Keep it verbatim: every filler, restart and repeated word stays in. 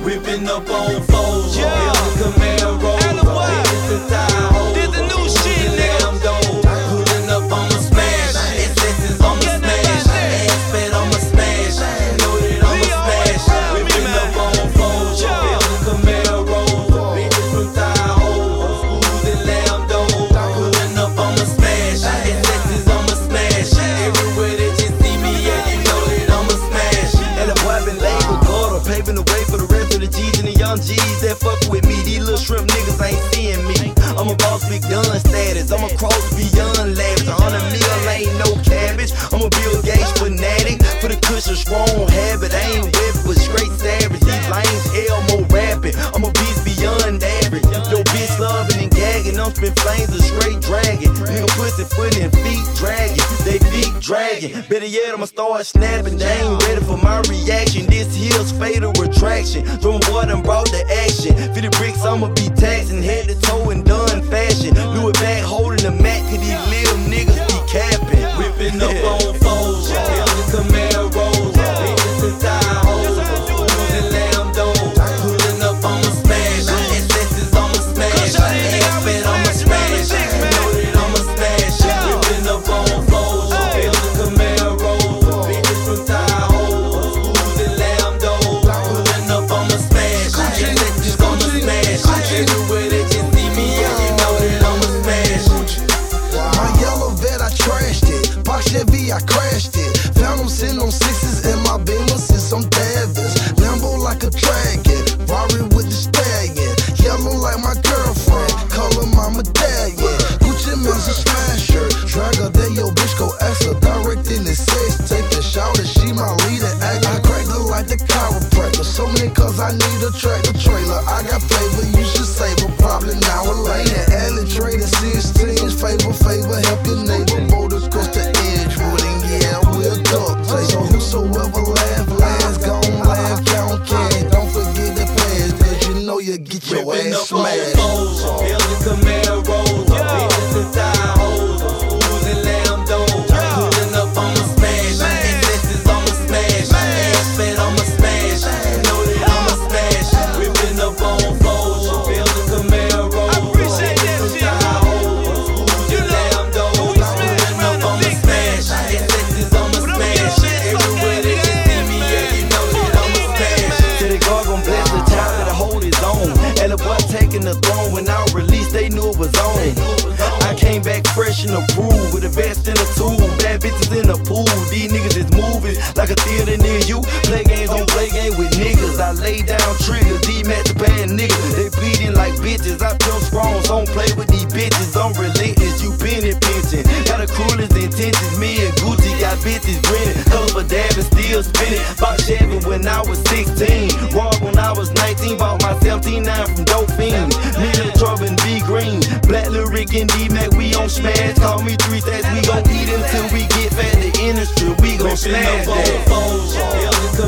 whipping up on foes. Yeah. Building Camaros, business tie hoes. Did the new shit, nigga. Pulling up on the smash, excesses on the smash, expert on the smash, know that I'm a smash. Whipping up on foes, building Camaros, bitches from tie hoes, schools and Lambdos. Pulling up on the smash, excesses on the smash. Everywhere that you see me, yeah, you know that I'm a smash. And the boy been labeled gutter, paving the way for the rest of the G's and the young G's that fuck with me. These little shrimp niggas ain't seeing me. I'm a boss, big done status. I'm a cross beyond lavish. A hundred mil ain't no cabbage. I'm a Bill Gates fanatic. For the cushion, strong habit. I ain't whip, but straight savage. These lanes hell more rapping. I'm a beast beyond average. Yo, bitch loving and gagging. I'm spit flames of straight dragging. Nigga pussy foot and feet dragging. They feet dragging. Better yet, I'ma start snapping. They ain't ready for my reaction. This here's fatal retraction. Drum boy done brought the action. fifty bricks, I'ma be taxing. Head to toe and done fashion. Louis back holding the mat, cause these little niggas be capping. Whipping up on foes, building Camaros, business tie hoes, schools and Lambdos. Pulling up on the smash, excesses on the smash, expert on the smash, know that I'm a smash. Whipping up on foes, building Camaros, bitches from tie hoes, schools and Lambdos. Pulling up on the smash, excesses on the smash. Everywhere that you see me, yeah, you know that I'm a smash. My yellow vet, I trashed it. Park Chevy, I crashed it. Found them sitting on sixes in my Beamer since I'm Davis. Lambo like a dragon, Rari with the stallion. Yellow like my girlfriend, color my medallion. Gucci man's a smasher. Drag her, then yo bitch go ask her. Direct in the sex tape and shout it. She my leader act. I cracked her like the chiropractor. So many cause I need a tractor trailer. I got flavor, you should save her. Probably now or later. Alley trading sixteens, favor, favor, help your neighbor. Motor coast to Edgewood, and yeah, we'll duck tape. So whosoever laugh, last, gon' laugh, count cash. Don't forget the pass, cause you know you get your Whipping ass up on smashed. foes, building Camaros, business tie hoes, schools and Lambdos. Pulling up on the smash, excesses on the smash, expert on the smash, know that I'm a smash. Whipping up on foes, building Camaros, business tie hoes, schools and Lambdos. Pulling up on the smash, excesses on the smash. Everywhere that you see me, yeah, you know that I'm a smash. Said the God gon' bless the child that'll hold his own. And the boy taking the throne when I released, they knew it was on. I came back fresh and approved with the best in the tool. Bad bitches in the pool. These niggas is moving like a theater near you. Play games, don't play games with niggas. I lay down triggers. These match bad niggas. They bleeding like bitches. I feel strong, so don't play with these bitches. I'm relentless, you penny pinching. Got the cruelest intentions. Me and Gucci got bitches grinning. Color for dab and still spinning. Bought Chevy when I was sixteen. Rob when I was nineteen. Bought my seventeen nine from Dope Fiends. Million Trouble and B Green. Black Lyric and D-Mac, we on smash. Call me three stacks, we gon' eat until we get fat. The industry, we gon' smash Whipping up on that. foes, building